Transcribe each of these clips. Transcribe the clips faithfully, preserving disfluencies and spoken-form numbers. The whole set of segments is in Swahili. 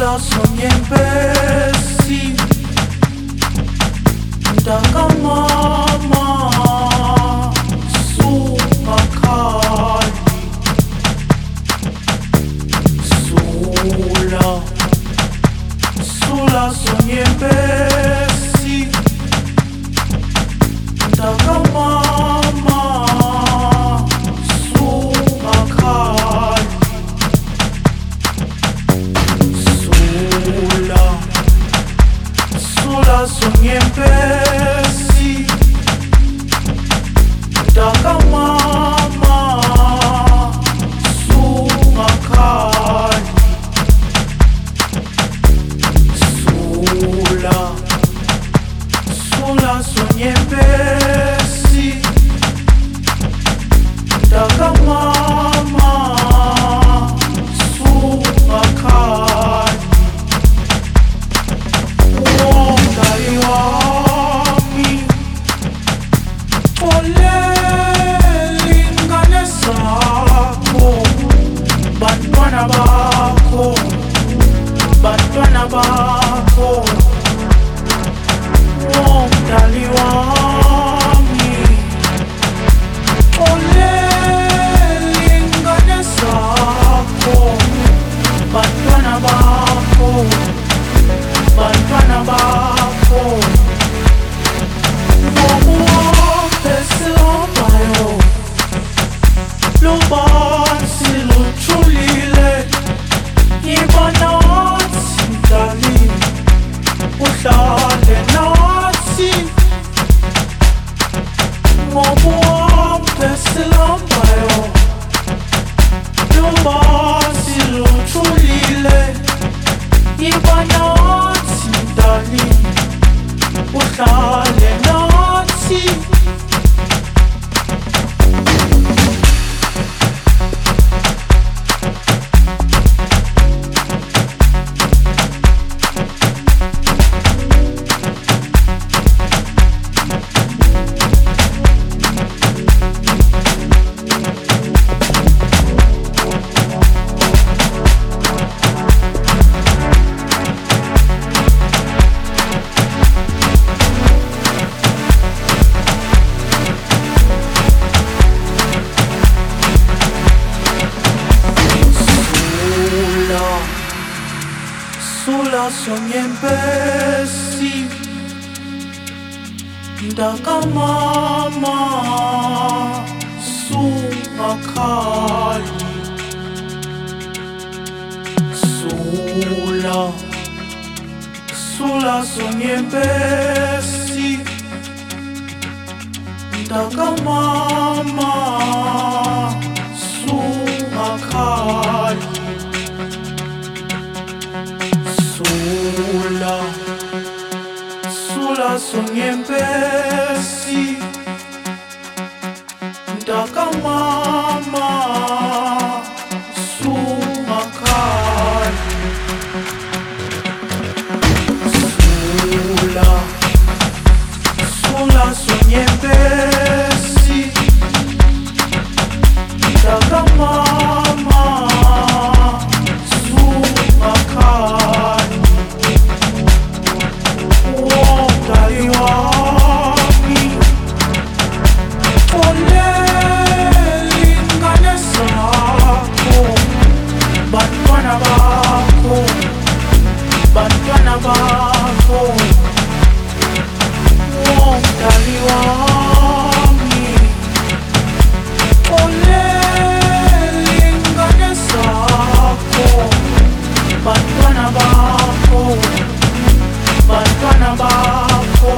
Sola sonyembesi Ndakamama Sungakhali Sula Sula sonyembesi Ndakamama Sungakhali Sula Sula sonyembesi Ndakamama Sungakhali Sula Sula sonyembesi Ndakamama Sungakhali Umdali wami Xoleli ingane zakho Bantwana bakho Bantwana bakho Umdali wami Xoleli ingane zakho Bantwana bakho Bantwana bakho Ngobuhambe sihambayo Lubanzi luthulile Yiba nathi mdali Uhlale nathi Ngobuhambe sihambayo Lubanzi luthulile Yiba nathi mdali Uhlale nathi Sula sonyembesi Ndakamama Sungakhali Sula Sula sonyembesi Ndakamama Sungakhali Sula Sula sonyembesi Ndakamama Sungakhali Sula Sula sonyembesi Ndakamama Sungakhali Umdali wami Xoleli ingane zakho Bantwana bakho Bantwana bakho Umdali wami Xoleli ingane zakho Bantwana bakho Bantwana bakho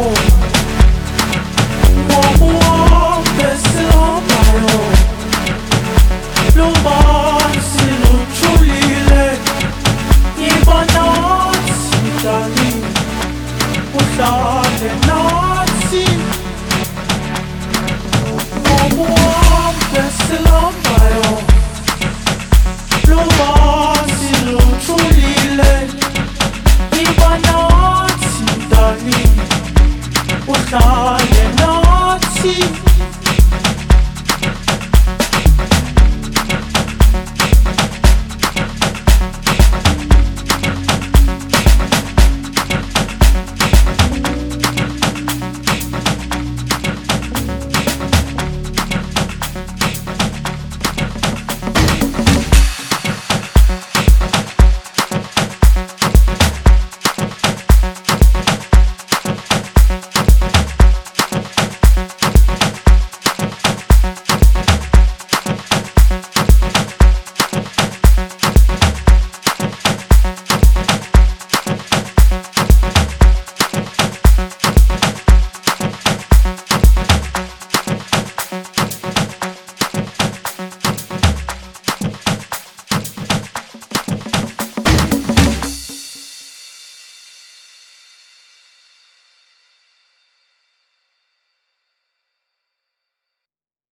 Ngobuhambe sihambayo Lubanzi luthulile Yiba nathi mdali Uhlale nathi Ngobuhambe sihambayo Lubanzi